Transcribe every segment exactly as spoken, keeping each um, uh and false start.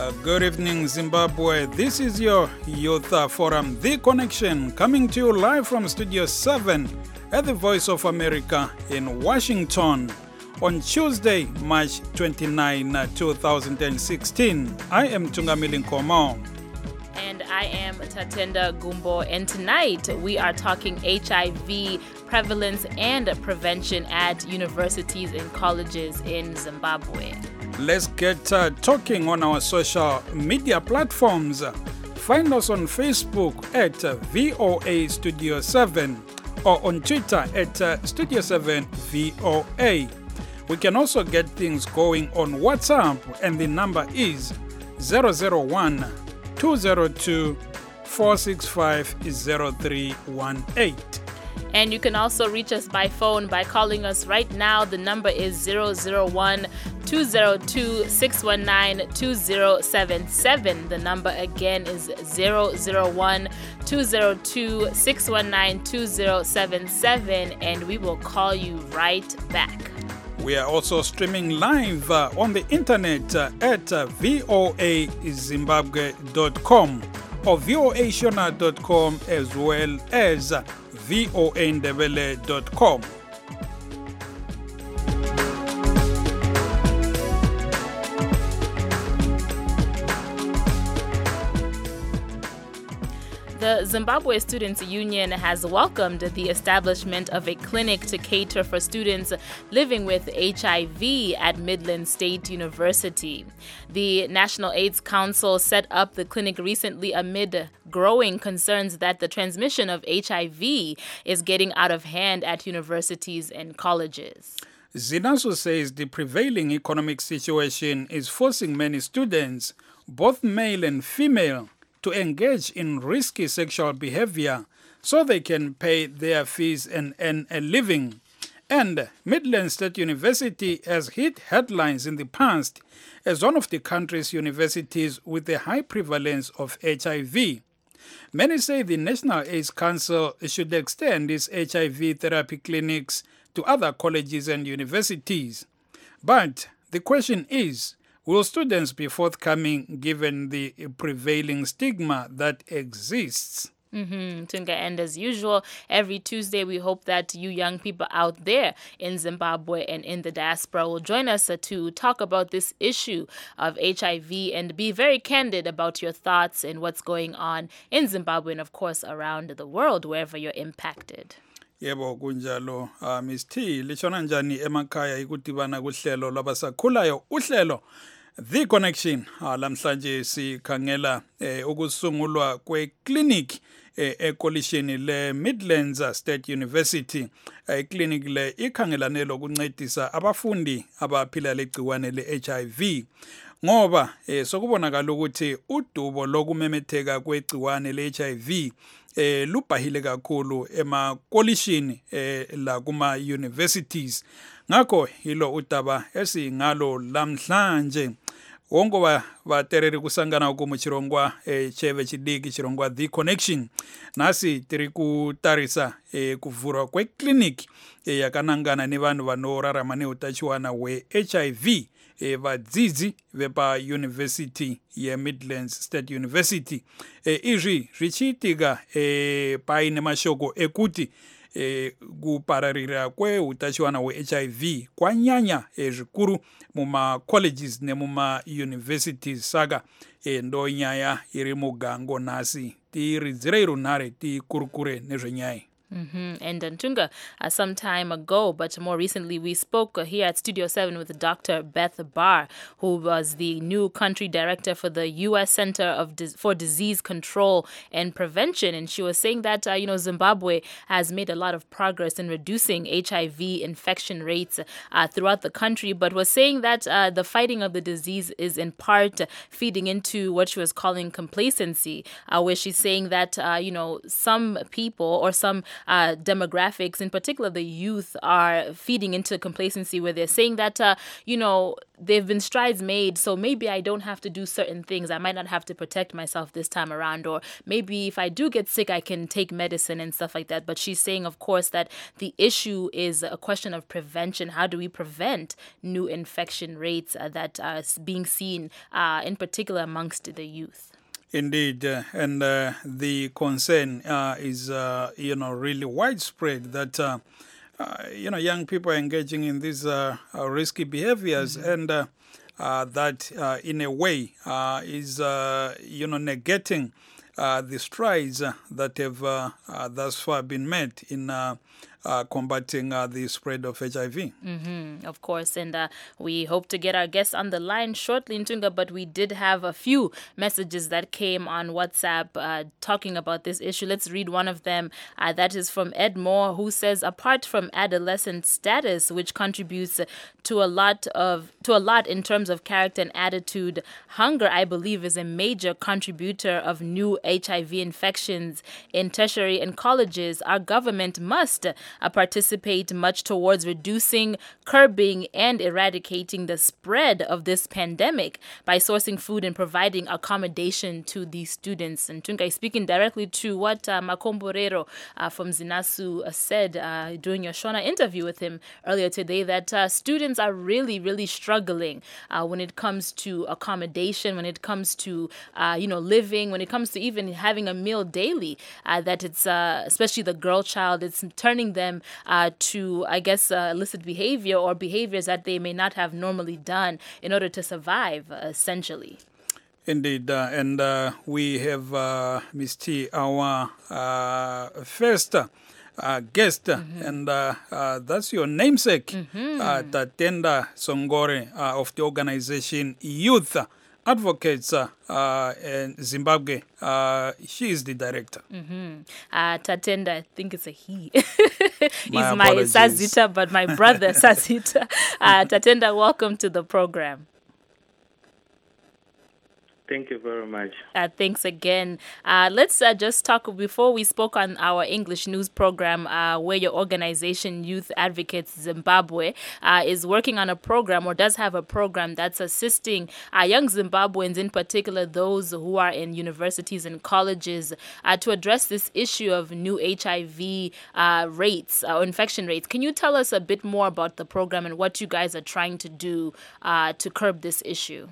Uh, good evening, Zimbabwe. This is your Youth uh, Forum, The Connection, coming to you live from Studio seven at the Voice of America in Washington on Tuesday, March twenty-ninth, two thousand sixteen. I am Tungamili Nkomo. And I am Tatenda Gumbo, and tonight we are talking H I V prevalence and prevention at universities and colleges in Zimbabwe. Let's get uh, talking on our social media platforms. Find us on Facebook at uh, V O A Studio seven or on Twitter at uh, Studio seven V O A. We can also get things going on WhatsApp, and the number is zero zero one, two zero two, four six five, zero three one eight. And you can also reach us by phone by calling us right now. The number is zero zero one, two zero two, six one nine, two zero seven seven. The number again is zero zero one, two zero two, six one nine, two zero seven seven, and we will call you right back. We are also streaming live uh, on the internet uh, at uh, voa zimbabwe dot com or voa shona dot com as well as uh, voa ndebele dot com. The Zimbabwe Students' Union has welcomed the establishment of a clinic to cater for students living with H I V at Midland State University. The National AIDS Council set up the clinic recently amid growing concerns that the transmission of H I V is getting out of hand at universities and colleges. Zinasu says the prevailing economic situation is forcing many students, both male and female, to engage in risky sexual behavior so they can pay their fees and earn a living. And Midland State University has hit headlines in the past as one of the country's universities with a high prevalence of H I V. Many say the National AIDS Council should extend its H I V therapy clinics to other colleges and universities. But the question is, will students be forthcoming given the prevailing stigma that exists? Mm-hmm. Tunga, and as usual, every Tuesday we hope that you young people out there in Zimbabwe and in the diaspora will join us uh, to talk about this issue of H I V and be very candid about your thoughts and what's going on in Zimbabwe and, of course, around the world, wherever you're impacted. Yebo kunjalo uh, Miss T lishona njani emakhaya ikudibana kuhlelo labasakhulayo uhlelo The Connection. uh, lamhlanje sikhangela eh, ukusungulwa kweclinic eh, ekolishini le Midlands State University. Iclinic le ikhangelane lokuncedisa abafundi abaphila legciwane le-H I V ngoba eh, sokubonakala ukuthi udubo lokumemetheka kwegciwane le-H I V eh lubhahile kakhulu emakolishini eh la kuma universities. Ngakho hilo udaba esingalo lamhlanje wonke ba batereri kusangana ku muchirongwa eh cheve chidiki chirongwa The Connection nasi tiri kutarisa eh kuvurwa kwe clinic eh yakanangana ne vanhu vanorarama neutachiwana we H I V eh vadzidzi vepa University ye Midlands State University. eh izvi zvichiitika eh paine mashoko ekuti eh kupararira kweutachiwana we-H I V kwanyanya eh, zvikuru muma colleges nemuma universities saka eh, ndo nyaya iri mugango nasi tiridzire runhare tikurukure nezvenyaya. Mm-hmm. And Ntunga, uh, some time ago, but more recently, we spoke uh, here at Studio seven with Doctor Beth Barr, who was the new country director for the U S Center of Dis- for Disease Control and Prevention. And she was saying that, uh, you know, Zimbabwe has made a lot of progress in reducing H I V infection rates uh, throughout the country, but was saying that uh, the fighting of the disease is in part feeding into what she was calling complacency, uh, where she's saying that, uh, you know, some people or some uh, demographics, in particular the youth, are feeding into complacency where they're saying that, uh, you know, they've been strides made, so maybe I don't have to do certain things. I might not have to protect myself this time around, or maybe if I do get sick, I can take medicine and stuff like that. But she's saying, of course, that the issue is a question of prevention. How do we prevent new infection rates uh, that are being seen, uh, in particular amongst the youth? Indeed, uh, and uh, the concern uh, is, uh, you know, really widespread that, uh, uh, you know, young people are engaging in these uh, uh, risky behaviors, mm-hmm. and uh, uh, that, uh, in a way, uh, is, uh, you know, negating uh, the strides uh, that have uh, uh, thus far been made in uh, Uh, combating uh, the spread of H I V. Mm-hmm, of course, and uh, we hope to get our guests on the line shortly, Ntunga, but we did have a few messages that came on WhatsApp uh, talking about this issue. Let's read one of them. Uh, that is from Ed Moore, who says, apart from adolescent status, which contributes to a lot of to a lot in terms of character and attitude, hunger, I believe, is a major contributor of new H I V infections in tertiary and colleges. Our government must Uh, participate much towards reducing, curbing, and eradicating the spread of this pandemic by sourcing food and providing accommodation to these students. And Tungai, speaking directly to what uh, Makomborero uh, from Zinasu uh, said uh, during your Shona interview with him earlier today, that uh, students are really, really struggling uh, when it comes to accommodation, when it comes to, uh, you know, living, when it comes to even having a meal daily, uh, that it's, uh, especially the girl child, it's turning them uh, to, I guess, uh, illicit behavior or behaviors that they may not have normally done in order to survive, uh, essentially. Indeed, uh, and uh, we have uh, Miss T, our uh, first uh, guest, mm-hmm. and uh, uh, that's your namesake, mm-hmm. uh, Tatenda Songore uh, of the organization Youth Advocates uh, uh, in Zimbabwe. Uh, she is the director. Mm-hmm. Uh, Tatenda, I think it's a he. He's my, my Sazita, but my brother Sazita. Uh, Tatenda, welcome to the program. Thank you very much. Uh, thanks again. Uh, let's uh, just talk, before we spoke on our English news program, uh, where your organization, Youth Advocates Zimbabwe, uh, is working on a program, or does have a program, that's assisting uh, young Zimbabweans, in particular those who are in universities and colleges, uh, to address this issue of new H I V uh, rates, or uh, infection rates. Can you tell us a bit more about the program and what you guys are trying to do uh, to curb this issue?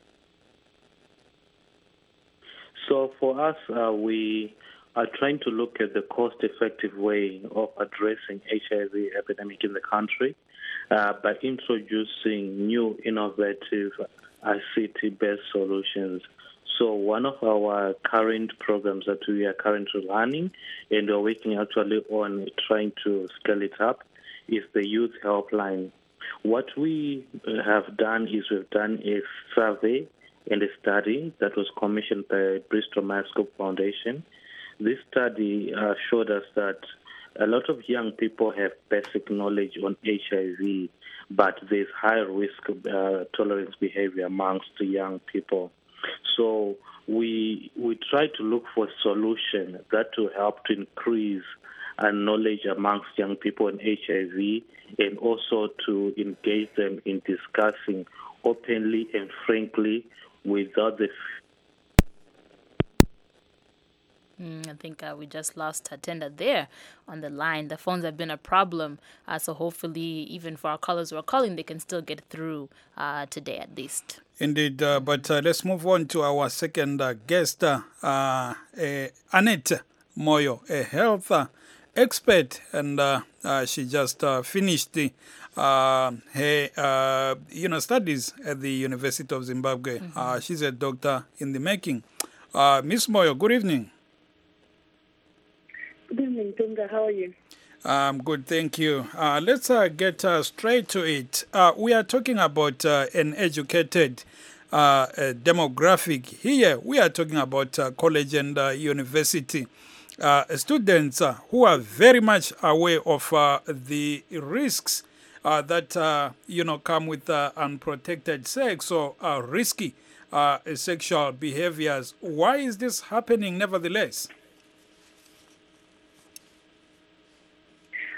So for us, uh, we are trying to look at the cost-effective way of addressing H I V epidemic in the country uh, by introducing new innovative I C T-based solutions. So one of our current programs that we are currently running, and we're working actually on trying to scale it up, is the Youth Helpline. What we have done is we've done a survey and a study that was commissioned by Bristol Myers Squibb Foundation. This study uh, showed us that a lot of young people have basic knowledge on H I V, but there's high risk uh, tolerance behavior amongst the young people. So we we try to look for a solution that will help to increase uh, knowledge amongst young people on H I V, and also to engage them in discussing openly and frankly without the... Mm, I think uh, we just lost Tatenda there on the line. The phones have been a problem, uh, so hopefully even for our callers who are calling, they can still get through uh, today at least. Indeed, uh, but uh, let's move on to our second uh, guest, uh, uh, Annette Moyo, a health uh, expert, and uh, uh, she just uh, finished the Uh, her, uh, you know, studies at the University of Zimbabwe. Mm-hmm. Uh, she's a doctor in the making. Uh, Miss Moyo, good evening. Good evening, Tunga. How are you? Um, good, thank you. Uh, let's uh, get uh, straight to it. Uh, we are talking about uh, an educated uh, uh, demographic. Here, we are talking about uh, college and uh, university uh, students uh, who are very much aware of uh, the risks Uh, that, uh, you know, come with uh, unprotected sex or uh, risky uh, sexual behaviors. Why is this happening nevertheless?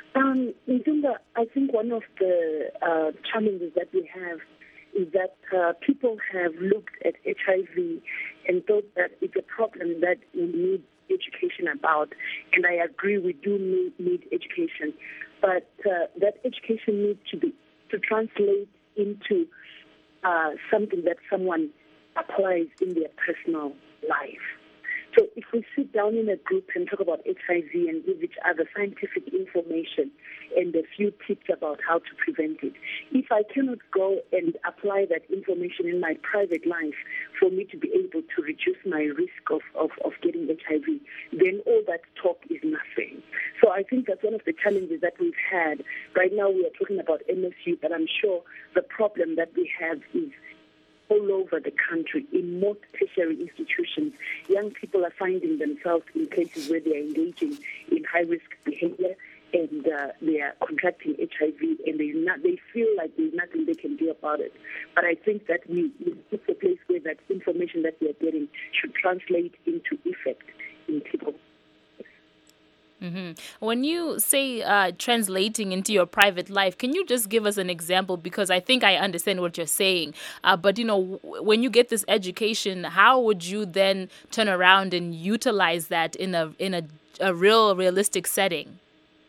Um, Ntunga, I think one of the uh, challenges that we have is that uh, people have looked at H I V and thought that it's a problem that we need education about. And I agree, we do need, need education. But uh, that education needs to be to translate into uh, something that someone applies in their personal life. So if we sit down in a group and talk about H I V and give each other scientific information and a few tips about how to prevent it, if I cannot go and apply that information in my private life for me to be able to reduce my risk of, of, of getting H I V, then all that talk is nothing. So I think that's one of the challenges that we've had. Right now we are talking about M S U, but I'm sure the problem that we have is all over the country, in most tertiary institutions. Young people are finding themselves in places where they are engaging in high-risk behavior and uh, they are contracting H I V, and they not, they feel like there's nothing they can do about it. But I think that we, it's a place where that information that we are getting should translate into effect in people. Mm-hmm. When you say uh, translating into your private life, can you just give us an example? Because I think I understand what you're saying. Uh, but, you know, w- when you get this education, how would you then turn around and utilize that in a in a, a real, realistic setting?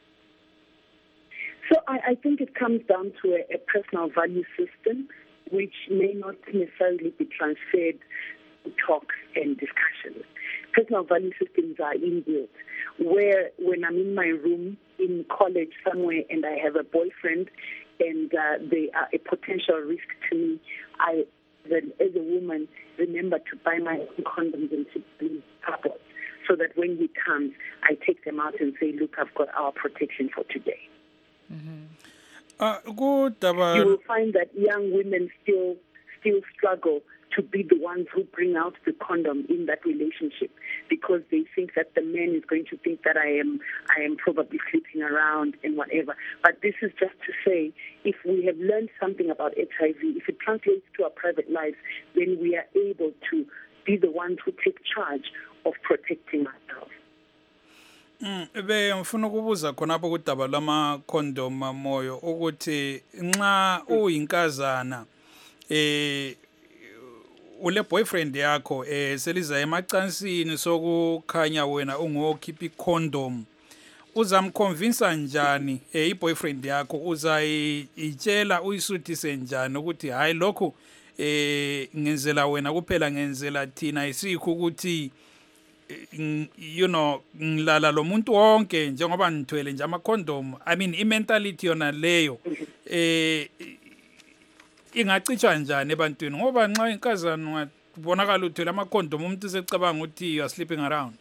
So I, I think it comes down to a, a personal value system, which may not necessarily be transferred to talks and discussions. Personal value systems are inbuilt, where when I'm in my room in college somewhere and I have a boyfriend and uh, they are a potential risk to me, I, then as a woman, remember to buy my own condoms and to be covered, so that when he comes, I take them out and say, look, I've got our protection for today. Mm-hmm. Uh, good, you will find that young women still still struggle to be the ones who bring out the condom in that relationship, because they think that the man is going to think that I am I am probably sleeping around and whatever. But this is just to say, if we have learned something about H I V, if it translates to our private lives, then we are able to be the ones who take charge of protecting ourselves. Mm, be ngifuna ukubuza khonapho kudaba lama condom moyo ukuthi nxa uyinkazana eh ule boyfriend yakho eh seliza emacansini sokukhanya wena ungokhipha icondom, uzamconvince njani eh iboyfriend yakho, uzayitshela uyisuthise njani ukuthi hayi lokho eh ngenzela wena kuphela, ngenzela thina isikho ukuthi you know ngilala lo muntu wonke njengoba ngithwele nje ama condom. I mean I mentality yona leyo eh ingacitshwa njani ebantwini, ngoba nxa inkazana ungabonakala uthwele ama condom umuntu secabanga ukuthi you are sleeping around.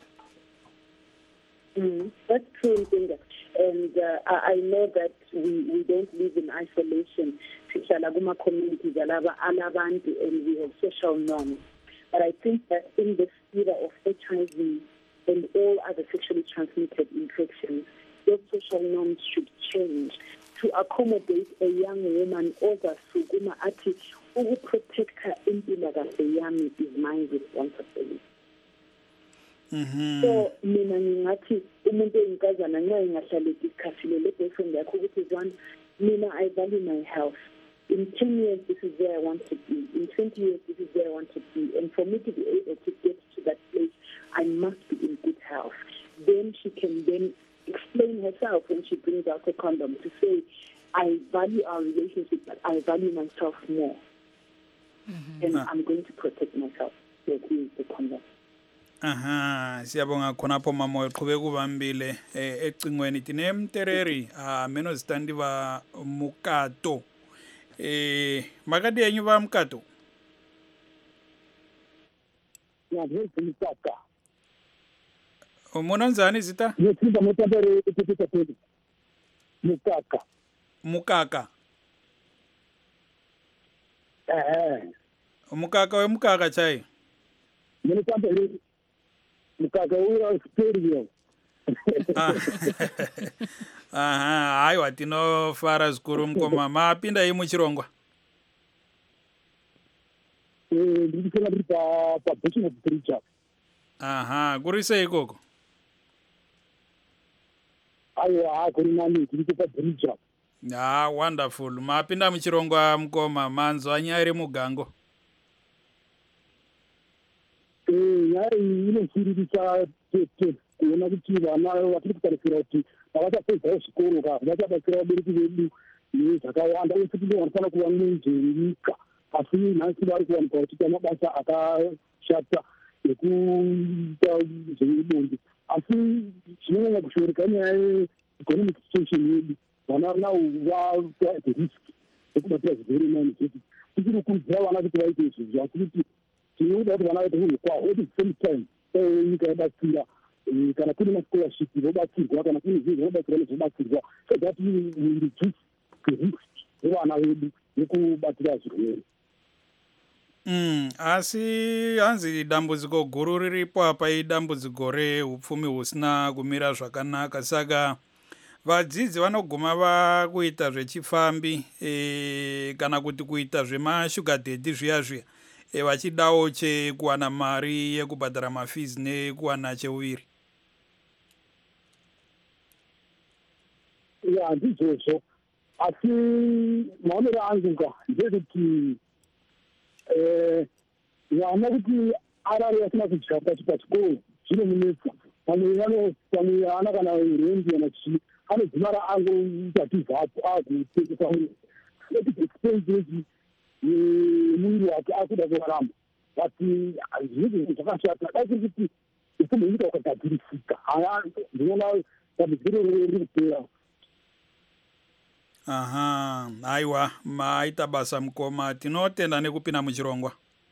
Mm, that's true, Ntunga. And uh, I, I know that we, we don't live in isolation. Sihlala kuma communities alaba alabantu, and we have social norms. But I think that in this era of H I V and all other sexually transmitted infections, those social norms should change to accommodate a young woman ozasukuma athi ukuprotecta impilakahle yami is my responsibility. Mhm. So mina ngingathi umuntu oyinkazana nxa ingahlaleki isikhathile le boyfriend yakho ukuthi one, mina I value my health. In ten years, this is where I want to be. In twenty years, this is where I want to be. And for me to be able to get to that place, I must be in good health. Then she can then explain herself when she brings out the condom to say, I value our relationship, but I value myself more. Mm-hmm. And I'm going to protect myself with the condom. Aha, siyabonga khonapho mama uqhubeka ubambile eh ecingweni tine Mtereri ah meno standi ba Mukato. Eh makadi yenyu ba Mukato. Ya ngeke Mukaka. Umona njani zita? Ngithiba Mutapere etipita pedi. Mukaka. Mukaka. Eh. Mukaka we Mukaka chai. Mutapere Mukaka uya stereo. Aha, hayi watino fara zikuru mkoma mapinda yi muchirongwa. Eh, ndikela pa pa business preacher. Aha, kurise ikoko. aiwa akuri nani tiri kupabhirija. Ah, wonderful. Mapinda muchirongwa mukoma manzwa nyaya iri mugango. Eh, nyaya iyi inochiririsa tete kuona kuti vana vatiri kutarisira kuti havachapedzawo zvikoro ka vachabatsira vabereki vedu nezvakawanda uye futi ndivo vanofanira kuva mwenjeri nyika. Asi nhasi vari kuwanikwa vachiita mabasa akashata ekuita zvebonde. Asi chinonyanya kushoreka nyaya yeeconomic situation yedu. Vana nao vava at risk yekubatira zvirwere nani zvekuti tichiri kukurudzira vana kuti vaite izvozvo asi kuti tinoda kuti vana vaite munhu kwavo at the same time nyika yabatsira kana kune mascholarship vobatsirwa kana kune zvinhu zvinobatsira nezvobatsirwa so that we reduce the risk yevana vedu yekubatira zvirwere. Mm, asi hanzi dambudziko guru riripo apa idambudziko reupfumi husina kumira zvakanaka, saka vadzidzi vanoguma vakuita zvechifambi e, kana kuti kuita zvemashuga daddy zviya zviya e, vachidawo chekuwana mari yekubhadhara mafizi nekuwana cheuviri. Ya ndizvozvo, asi maonero angu nga ndezvekuti vana kuti arare asina kudya pachikoro zvinomunetsa. Pamwe pamwe ana kana rendi kana chii anodzimara angoita tibvapo akutengesa expenses yemuviri wake akuda kurarama. But zvinhu zvakashata dai kuri kuti upfumi hwenyika ukagadzirisika ndinoona dambudziko riri kupera. Aha, aiwa, maita basa mukoma, tinotenda nekupinda muchirongwa.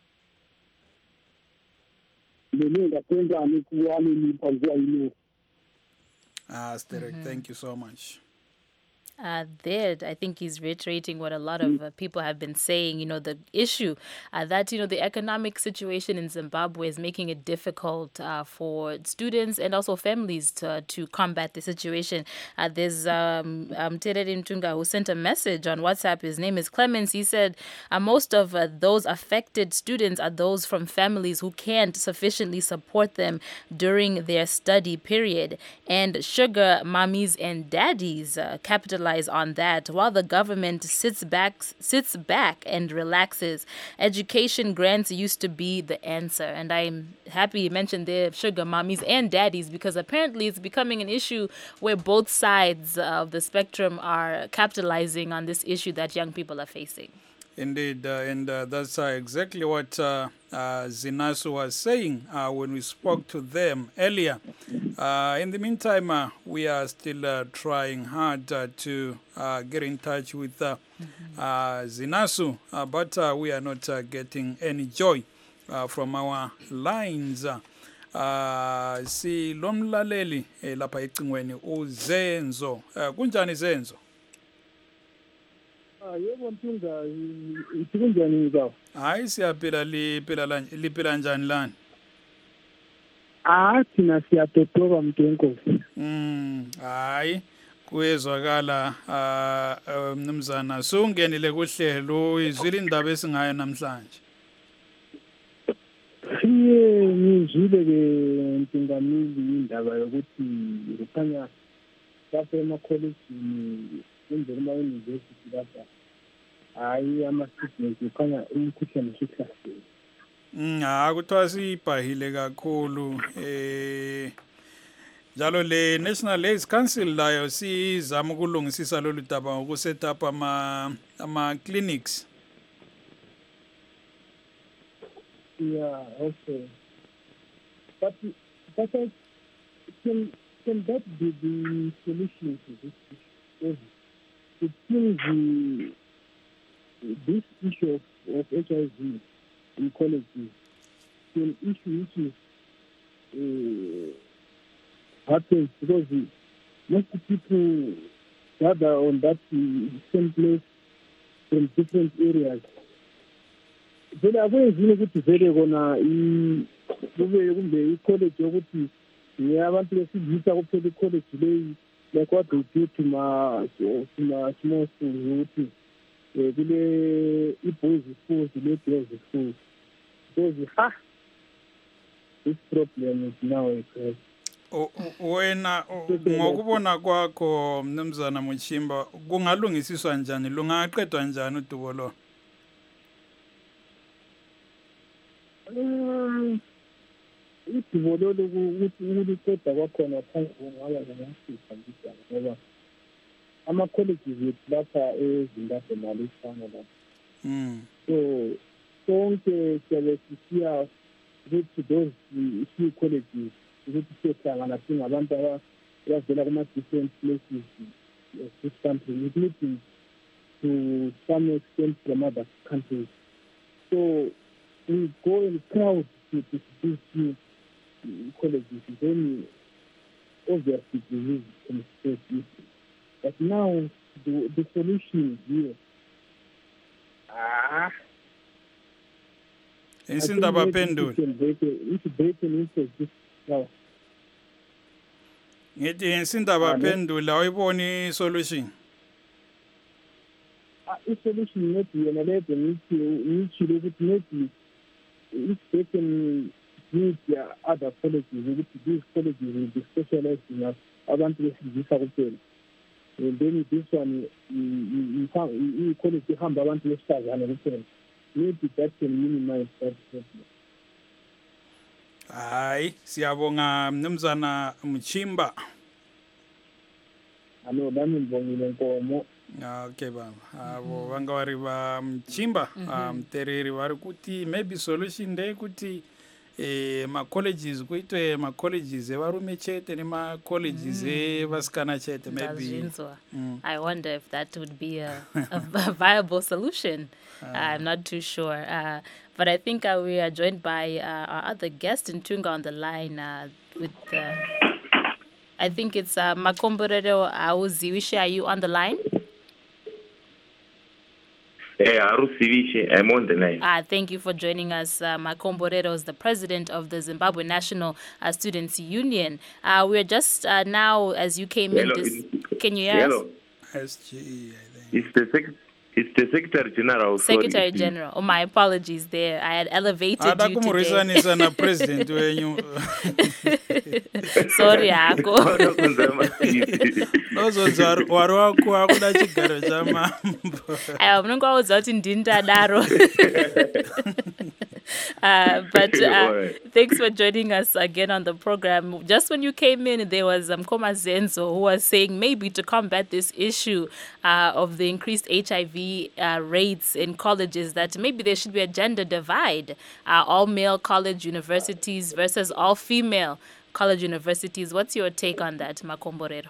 Nene ndatenda nekuva nemi panguva ino. Ah, Sterek, mm-hmm. Thank you so much. Uh, there, I think he's reiterating what a lot of uh, people have been saying. You know, the issue uh, that, you know, the economic situation in Zimbabwe is making it difficult uh, for students and also families to, to combat the situation. Uh, there's um, um, Terere Mtunga who sent a message on WhatsApp. His name is Clemens. He said uh, most of uh, those affected students are those from families who can't sufficiently support them during their study period. And sugar mommies and daddies uh, capitalize on that while the government sits back sits back and relaxes. Education grants used to be the answer, and I'm happy you mentioned the sugar mommies and daddies because apparently it's becoming an issue where both sides of the spectrum are capitalizing on this issue that young people are facing. Indeed, uh, and uh, that's uh, exactly what uh, uh, Zinasu was saying uh, when we spoke to them earlier. Uh, in the meantime, uh, we are still uh, trying hard uh, to uh, get in touch with uh, mm-hmm. uh, Zinasu, uh, but uh, we are not uh, getting any joy uh, from our lines. Uh, si lomlaleli eh, lapha ecingweni uZenzo. Uh, kunjani Zenzo? Yebo Mtunga, ikunjani ngawo? Hayi siyaphila liphila liphila njani lana? Ah, thina siyatotoba mntu enkosi. Mm, hayi kuyezwakala uh, mnumzana sungenile kuhlelo izwile indaba esingayo namhlanje. Siye ngizwile ke Mtungamili indaba yokuthi kukhanya lapha emakolejini indlela ema-university lapha hayi ama-students kukhanya umkhuhlane usuhlasele. Mm, ha kuthiwa siyibhahile kakhulu eh njalo le National AIDS Council layo sizama ukulungisisa lolu daba ngokuset up ama ama clinics. Yeah, okay. But but I, can can that be the solution to this issue? It seems the, this issue of, of H I V in colleges is an issue which is uh, happens because the, most people gather on that uh, same place from different areas. Vele akwenzile ukuthi vele kona kube kumbe i-college yokuthi abantu besilisa kuphela i-college leyi like what they do to my to my small school ukuthi kule i-boys schools ne-girls schools because ha this problem is now occurring. wena ngokubona kwakho mnumzana Muchimba kungalungisiswa njani lungaqedwa njani udubo lo? Udubo lo ukuthi ukuliqeda kwakhona phansi kungaba ngamafisa njalo ngoba ama-colleges ethu lapha eZimbabwe nalifana lapha. Mm. So sonke siyabe sisiya ukuthi those few colleges ukuthi siyohlangana singabantu abavela kuma-different places of this country, including to some extent from other countries. So we go in crowds to, to these few colleges, then obviously disease can spread easily. But now the, the solution is here. Ah. Insindaba pendula. If break an interest now. Ngithi insindaba pendula awuyiboni solution. Ah, solution maybe yena leyo ngithi ngithi ukuthi maybe if they can use their other colleges, ukuthi these colleges will be specialized in abantu besilisa kuphela. And then this one, i-college ihamba abantu besifazane kuphela. Maybe that can minimize that problem. Hayi, siyabonga mnumzana Muchimba. Ano nami ngibongile Nkomo. Okay baba. Abo vanga vari va Muchimba, mtereri vari kuti maybe solution ndeye kuti eh ma colleges kuitwe ma colleges evarume chete nema colleges evasikana chete maybe. Mm. I wonder if that would be a, a, a viable solution. Uh, I'm not too sure. Uh, but I think uh, we are joined by uh, our other guest in Tunga on the line uh, with uh, I think it's uh, Makomborero Auziwishe. Are you on the line? Hey, Arusivishe, I'm on the line. Uh, thank you for joining us. Uh, Makomborero is the president of the Zimbabwe National uh, Students Union. Uh, we're just uh, now, as you came Hello. in, this, can you hear Hello. us? S G E, I think. It's the sec- it's the Secretary General. Secretary sorry. General. Oh, my apologies there. I had elevated Ada you today. kumurisanisa na president wenyu. Sorry, Ako. Nozonza wari wako akuda chigaro cha mambo. Ayo, munongo wauza kuti ndindadaro. Uh, but uh, Right. thanks for joining us again on the program. Just when you came in, there was um, Koma Zenzo who was saying maybe to combat this issue uh, of the increased H I V uh, rates in colleges, that maybe there should be a gender divide. Uh, all male college universities versus all female college universities. What's your take on that, Makomborero?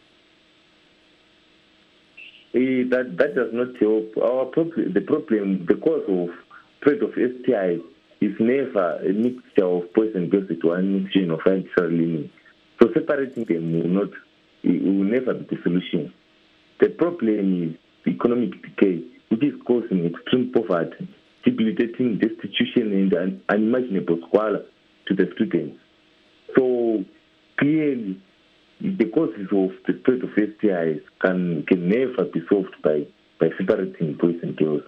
Eh, that that does not help. Our problem, the problem, the cause of spread of S T I is never a mixture of boys and girls into one gene of anti-lineage. So separating them will not, it will never be the solution. The problem is the economic decay, which is causing extreme poverty, debilitating destitution and un- unimaginable squalor to the students. So clearly, the causes of the spread of S T Is can can never be solved by, by separating boys and girls.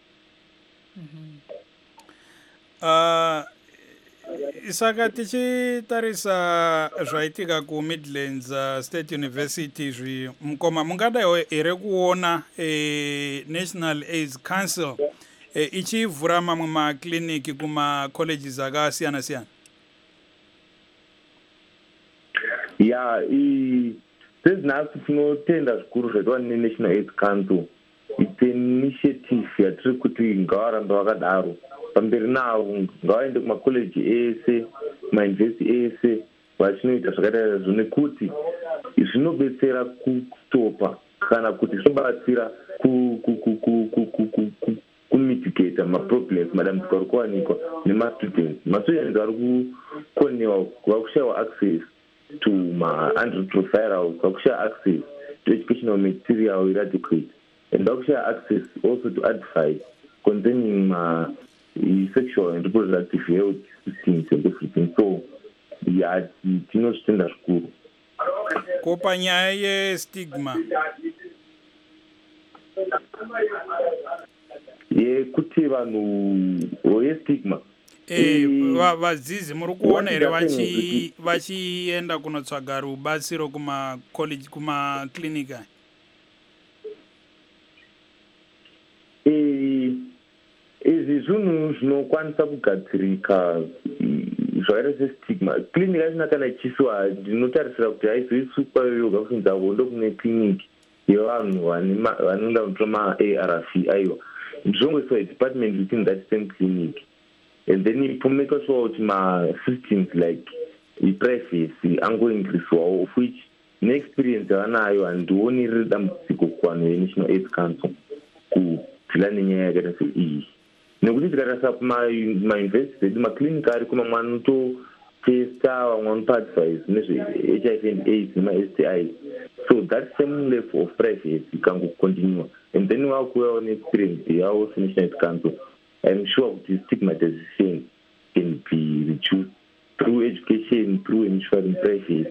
Uh, Isaka tichi tarisa zvaitika ku Midlands uh, State University zvi mukoma mungadawo ere kuona eh, National AIDS Council eh, ichivhura mamwe makliniki kuma colleges akasiyana siyana. Yeah, sezinasi tinotenda zvikuru zvaitwa neNational AIDS Council. It's an initiative yatiri kuti ngavaramba vakadaro pamberi navo ngavaende kumakoleji ese kumayunivhesiti ese vachinoita zvakaita izvo nekuti zvinobetsera kustopa kana kuti zvinobatsira kumitigata maproblems madambudziko ari kuwanikwa nemastudents. Mastudents vari kukonewa vakushayiwa access to ma-antiretrovirals, vakushaya access to educational material inadequate, and vakushaya access also to advice concerning uh, sexual and reproductive health systems and everything. So, yeah, tinozvitenda zvikuru. Ko panyaya yestigma yekuti vanhu yestigma eh va vazizi muri kuona here vachi vachienda kunotsvaga rubatsiro kuma college kuma clinic eh izvi zvinhu zvinokwanisa kugadzirika zvakaita sestigma. Clinic hazvina kana ichiswa, ndinotarisira kuti haizoisukwa yoga kufunza vondo kune clinic yevanhu vanoenda kutora ma-A R V aiwa zvongoiswa department within that same clinic, and then ipomeka sure kuti ma-systems like i-privacy angoincreasewawo, of which ne-experience yavanayo handioni riri dambudziko kuvanhu venational AIDS council kudzila nenyaya yakaita seiyi, nekuti tikatarisa kumauniversity edu maclinic ariko mamwe anototesta, vamwe anopaadvise nezve-H I V and AIDS nema-S T I, so that same level of privacy ikangocontinua, and then vakuyawo neexperience yavo senational AIDS council, I'm sure kuti stigmatization can be reduced through education, through ensuring privacy.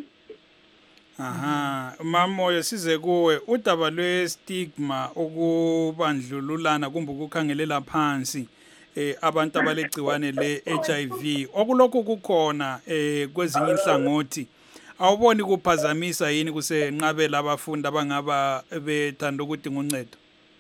Aha, Mamoyo size kuwe udaba lwe-stigma ukubandlululana kumbe ukukhangelela phansi eh abantu abalegciwane le-H I V okulokhu kukhona eh kwezinye inhlangothi, awuboni kuphazamisa yini kusenqabela abafundi abangaba bethanda ukudinga uncedo?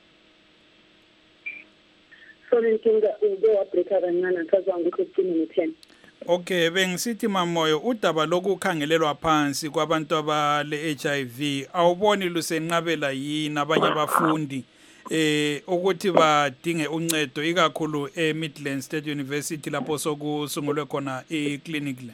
Sorry, Kinga, ugo wabreaka kancane ngizwa ngikho kucini ten. Okay, bengisithi Mamoyo udaba lokukhangelelwa phansi kwabantu abale-H I V awuboni lusenqabela yini abanye abafundi eh ukuthi badinge uncedo ikakhulu eMidlands State University lapho sokusungulwe khona iclinic le?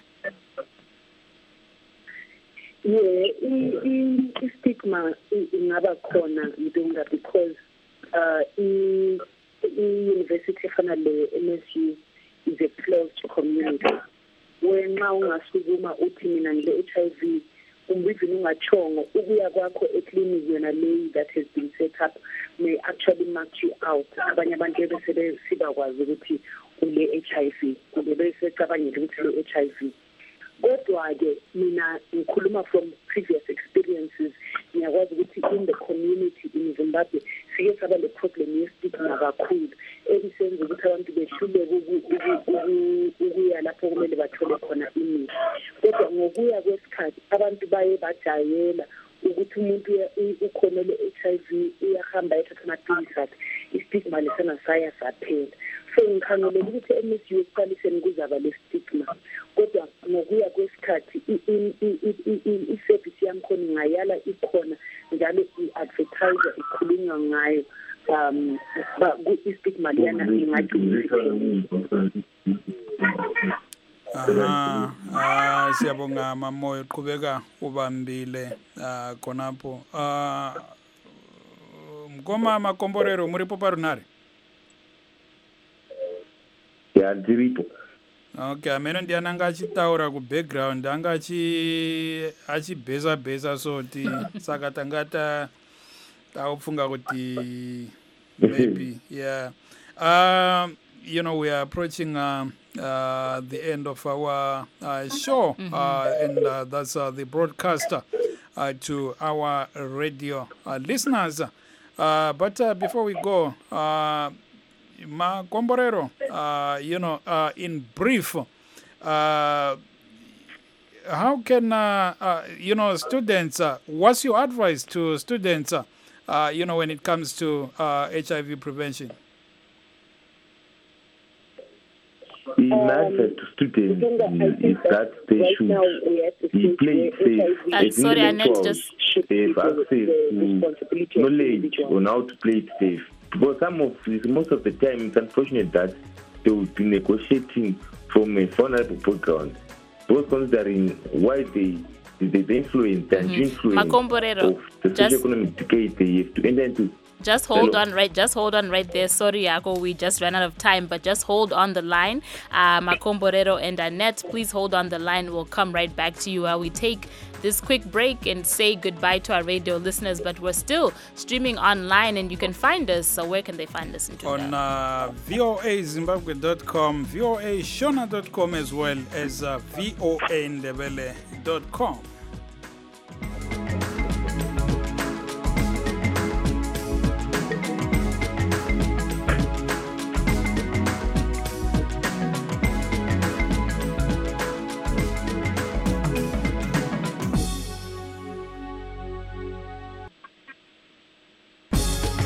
Yeah, i-stigma ingaba khona Mdunga because uh i-university efana le-M S U is a closed community. Wenxa ungasukuma uthi mina ngile-H I V umbivini ungachongo ukuya kwakho eclinic yona leyi that has been set up may actually mark you out. Abanye abantu bese sibakwazi ukuthi ule-H I V kube bese cabangela ukuthi le-H I V. Kodwa-ke mina ngikhuluma from previous experiences, ngiyakwazi ukuthi in the community in Zimbabwe sike saba le problem ye-stigma kakhulu ebisenza ukuthi abantu behluleke ukuya lapho kumele bathole khona imithi. Kodwa ngokuya kwesikhathi abantu baye bajayela ukuthi umuntu ukhona le-H I V uyahamba ethatha amaphilisi akhe, i-stigma lesena saya saphela. So ngikhangelela ukuthi M S U ekuqaliseni kuzaba le-stigma, kodwa ngokuya kwesikhathi i-service yami khona ngayala ikhona njalo i-advertiser ikhulunywa ngayo, um i-stigma liyana ingagcina. Aha, ah siyabonga Mamoyo, qhubeka ubambile ah khonapho. Ah Mkoma Makomborero muri poparunare? Ya ndiripo. Okay, ameno ndiana anga achitaura ku background anga achi achibheza bheza soti saka tangata taupfunga kuti maybe yeah. Um you know, we are approaching uh, uh, the end of our uh, show, mm-hmm. uh, and uh, that's uh, the broadcaster uh, to our radio uh, listeners. Uh, but uh, before we go, uh, Makomborero, uh, you know, uh, in brief, uh, how can, uh, uh, you know, students, uh, what's your advice to students, uh, uh, you know, when it comes to uh, H I V prevention? In answer to students is that they should be played safe. Uh, sorry, Annette, just have access to knowledge on how to play it safe. Because some of most of the time, it's unfortunate that they will be negotiating from a vulnerable background. Both considering why they the, the influence and mm-hmm. influence of the socioeconomic decay they have to enter into. Just hold Hello. on, right? Just hold on right there. Sorry, Yako, we just ran out of time, but just hold on the line. Uh, Makomborero and Annette, please hold on the line. We'll come right back to you while we take this quick break and say goodbye to our radio listeners. But we're still streaming online, and you can find us. So where can they find us? On uh, V O A Zimbabwe dot com, V O A Shona dot com, as well as uh, V O A Ndebele dot com.